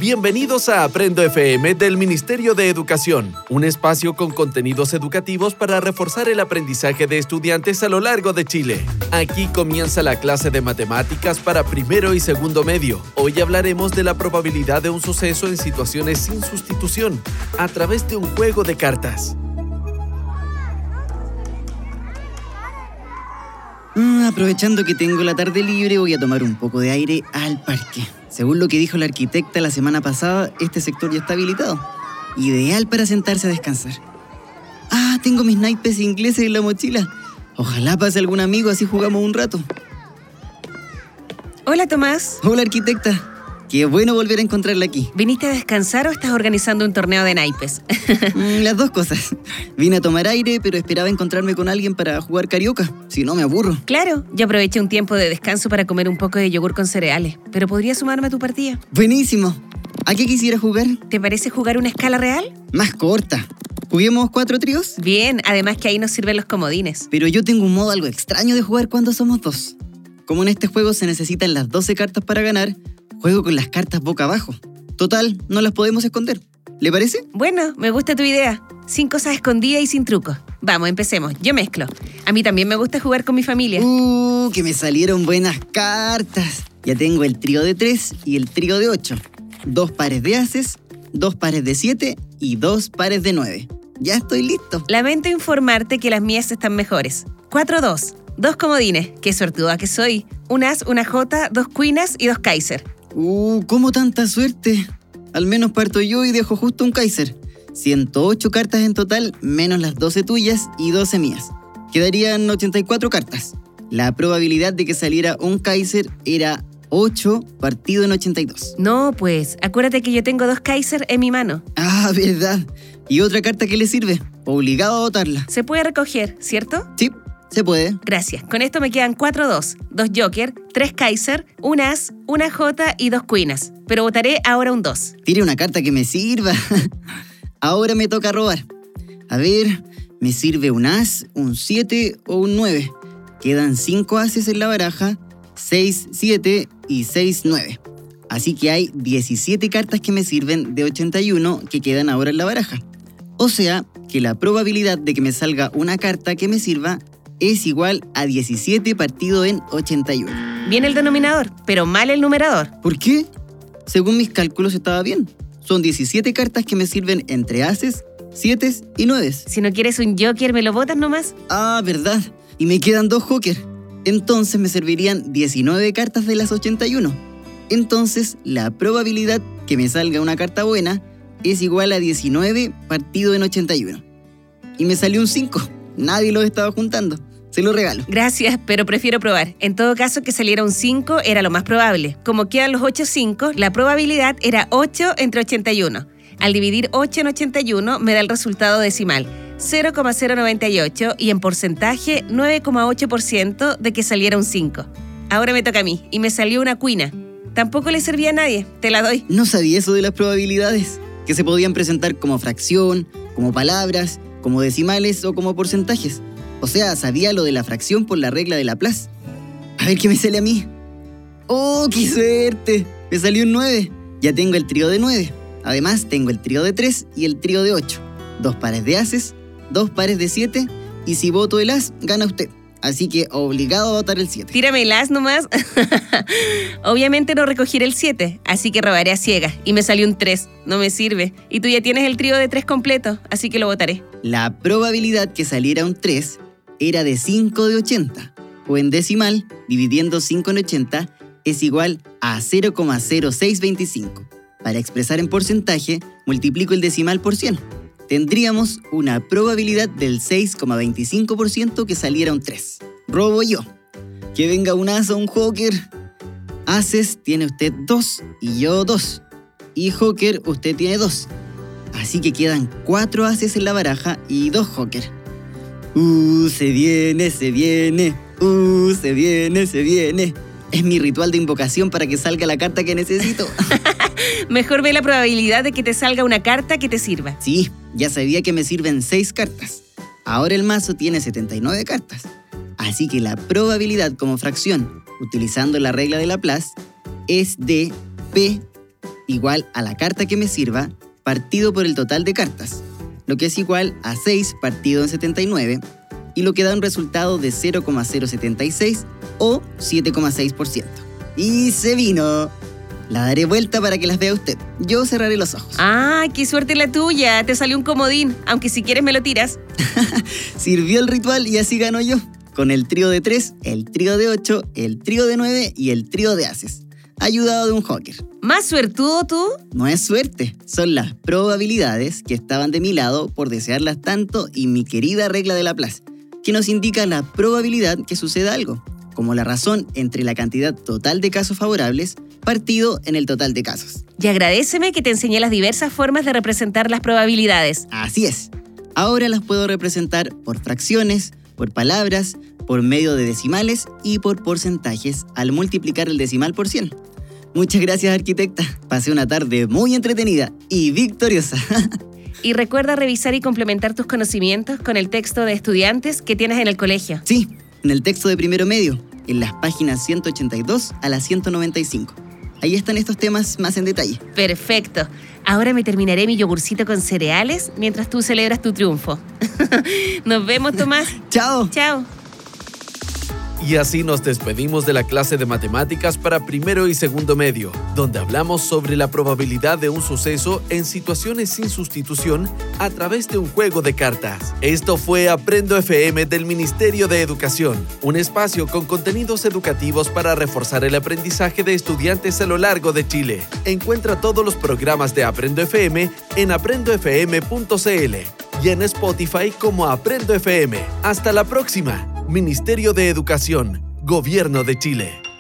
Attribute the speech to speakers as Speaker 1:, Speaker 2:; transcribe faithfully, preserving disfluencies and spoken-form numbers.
Speaker 1: Bienvenidos a Aprendo F M del Ministerio de Educación, un espacio con contenidos educativos para reforzar el aprendizaje de estudiantes a lo largo de Chile. Aquí comienza la clase de matemáticas para primero y segundo medio. Hoy hablaremos de la probabilidad de un suceso en situaciones sin sustitución, a través de un juego de cartas.
Speaker 2: Mm, aprovechando que tengo la tarde libre, voy a tomar un poco de aire al parque. Según lo que dijo la arquitecta la semana pasada, este sector ya está habilitado. Ideal para sentarse a descansar. Ah, tengo mis naipes ingleses en la mochila. Ojalá pase algún amigo, así jugamos un rato.
Speaker 3: Hola, Tomás.
Speaker 2: Hola, arquitecta. Qué bueno volver a encontrarla aquí.
Speaker 3: ¿Viniste a descansar o estás organizando un torneo de naipes?
Speaker 2: mm, las dos cosas. Vine a tomar aire, pero esperaba encontrarme con alguien para jugar carioca. Si no, me aburro.
Speaker 3: Claro, yo aproveché un tiempo de descanso para comer un poco de yogur con cereales. Pero podría sumarme a tu partida.
Speaker 2: Buenísimo. ¿A qué quisiera jugar?
Speaker 3: ¿Te parece jugar una escala real?
Speaker 2: Más corta. ¿Juguemos cuatro tríos?
Speaker 3: Bien, además que ahí nos sirven los comodines.
Speaker 2: Pero yo tengo un modo algo extraño de jugar cuando somos dos. Como en este juego se necesitan las doce cartas para ganar, juego con las cartas boca abajo. Total, no las podemos esconder. ¿Le parece?
Speaker 3: Bueno, me gusta tu idea. Sin cosas escondidas y sin trucos. Vamos, empecemos. Yo mezclo. A mí también me gusta jugar con mi familia.
Speaker 2: ¡Uh, que me salieron buenas cartas! Ya tengo el trío de tres y el trío de ocho. Dos pares de ases, dos pares de siete y dos pares de nueve. Ya estoy listo.
Speaker 3: Lamento informarte que las mías están mejores. cuatro dos. Dos comodines. Qué suertuda que soy. Un as, una jota, dos cuinas y dos kaiser.
Speaker 2: Uh, ¿cómo tanta suerte? Al menos parto yo y dejo justo un kaiser. ciento ocho cartas en total, menos las doce tuyas y doce mías. Quedarían ochenta y cuatro cartas. La probabilidad de que saliera un kaiser era ocho partido en ochenta y dos.
Speaker 3: No, pues, acuérdate que yo tengo dos kaiser en mi mano.
Speaker 2: Ah, verdad. ¿Y otra carta que le sirve? Obligado a botarla.
Speaker 3: Se puede recoger, ¿cierto?
Speaker 2: Sí. Se puede.
Speaker 3: Gracias. Con esto me quedan cuatro dos, dos joker, tres kaiser, un as, una jota y dos cuinas. Pero votaré ahora un dos.
Speaker 2: Tire una carta que me sirva. Ahora me toca robar. A ver, me sirve un as, un siete o un nueve. Quedan cinco ases en la baraja, seis, siete y seis, nueve. Así que hay diecisiete cartas que me sirven de ochenta y uno que quedan ahora en la baraja. O sea, que la probabilidad de que me salga una carta que me sirva es igual a diecisiete partido en ochenta y uno.
Speaker 3: Bien el denominador, pero mal el numerador.
Speaker 2: ¿Por qué? Según mis cálculos estaba bien. Son diecisiete cartas que me sirven entre ases, siete y nueve.
Speaker 3: Si no quieres un joker, ¿me lo botas nomás?
Speaker 2: Ah, verdad. Y me quedan dos joker. Entonces me servirían diecinueve cartas de las ochenta y uno. Entonces la probabilidad que me salga una carta buena es igual a diecinueve partido en ochenta y uno. Y me salió un cinco. Nadie lo estaba juntando. Se lo regalo.
Speaker 3: Gracias, pero prefiero probar. En todo caso, que saliera un cinco era lo más probable. Como quedan los ocho cinco, la probabilidad era ocho entre ochenta y uno. Al dividir ocho en ochenta y uno me da el resultado decimal, cero coma cero noventa y ocho, y en porcentaje nueve coma ocho por ciento de que saliera un cinco. Ahora me toca a mí, y me salió una cuina. Tampoco le servía a nadie, te la doy.
Speaker 2: No sabía eso de las probabilidades, que se podían presentar como fracción, como palabras, como decimales o como porcentajes. O sea, sabía lo de la fracción por la regla de Laplace. A ver qué me sale a mí. ¡Oh, qué suerte! Me salió un nueve. Ya tengo el trío de nueve. Además, tengo el trío de tres y el trío de ocho. Dos pares de ases, dos pares de siete. Y si voto el as, gana usted. Así que obligado a votar el siete.
Speaker 3: Tírame el as nomás. Obviamente no recogiré el siete, así que robaré a ciegas. Y me salió un tres. No me sirve. Y tú ya tienes el trío de tres completo, así que lo votaré.
Speaker 2: La probabilidad que saliera un tres era de cinco de ochenta, o en decimal, dividiendo cinco en ochenta, es igual a cero coma cero seis veinticinco. Para expresar en porcentaje, multiplico el decimal por cien. Tendríamos una probabilidad del seis coma veinticinco por ciento que saliera un tres. Robo yo. Que venga un as o un joker. Ases tiene usted dos y yo dos. Y joker usted tiene dos. Así que quedan cuatro ases en la baraja y dos joker. Uh, se viene, se viene. Uh, se viene, se viene. Es mi ritual de invocación para que salga la carta que necesito.
Speaker 3: Mejor ve la probabilidad de que te salga una carta que te sirva.
Speaker 2: Sí, ya sabía que me sirven seis cartas. Ahora el mazo tiene setenta y nueve cartas. Así que la probabilidad como fracción, utilizando la regla de Laplace, es de P igual a la carta que me sirva partido por el total de cartas, lo que es igual a seis partido en setenta y nueve, y lo que da un resultado de cero coma cero setenta y seis o siete coma seis por ciento. ¡Y se vino! La daré vuelta para que las vea usted. Yo cerraré los ojos.
Speaker 3: ¡Ah, qué suerte la tuya! Te salió un comodín, aunque si quieres me lo tiras.
Speaker 2: Sirvió el ritual y así gano yo. Con el trío de tres, el trío de ocho, el trío de nueve y el trío de ases. Ayudado de un joker.
Speaker 3: ¿Más suertudo tú?
Speaker 2: No es suerte, son las probabilidades que estaban de mi lado por desearlas tanto y mi querida regla de Laplace, que nos indica la probabilidad que suceda algo, como la razón entre la cantidad total de casos favorables partido en el total de casos.
Speaker 3: Y agradéceme que te enseñé las diversas formas de representar las probabilidades.
Speaker 2: Así es. Ahora las puedo representar por fracciones, por palabras, por medio de decimales y por porcentajes al multiplicar el decimal por cien. Muchas gracias, arquitecta. Pasé una tarde muy entretenida y victoriosa.
Speaker 3: Y recuerda revisar y complementar tus conocimientos con el texto de estudiantes que tienes en el colegio.
Speaker 2: Sí, en el texto de primero medio, en las páginas ciento ochenta y dos a la ciento noventa y cinco. Ahí están estos temas más en detalle.
Speaker 3: Perfecto. Ahora me terminaré mi yogurcito con cereales mientras tú celebras tu triunfo. Nos vemos, Tomás.
Speaker 2: ¡Chao!
Speaker 3: Chao.
Speaker 1: Y así nos despedimos de la clase de matemáticas para primero y segundo medio, donde hablamos sobre la probabilidad de un suceso en situaciones sin sustitución a través de un juego de cartas. Esto fue Aprendo F M del Ministerio de Educación, un espacio con contenidos educativos para reforzar el aprendizaje de estudiantes a lo largo de Chile. Encuentra todos los programas de Aprendo F M en aprendo f m punto c l y en Spotify como Aprendo F M. ¡Hasta la próxima! Ministerio de Educación, Gobierno de Chile.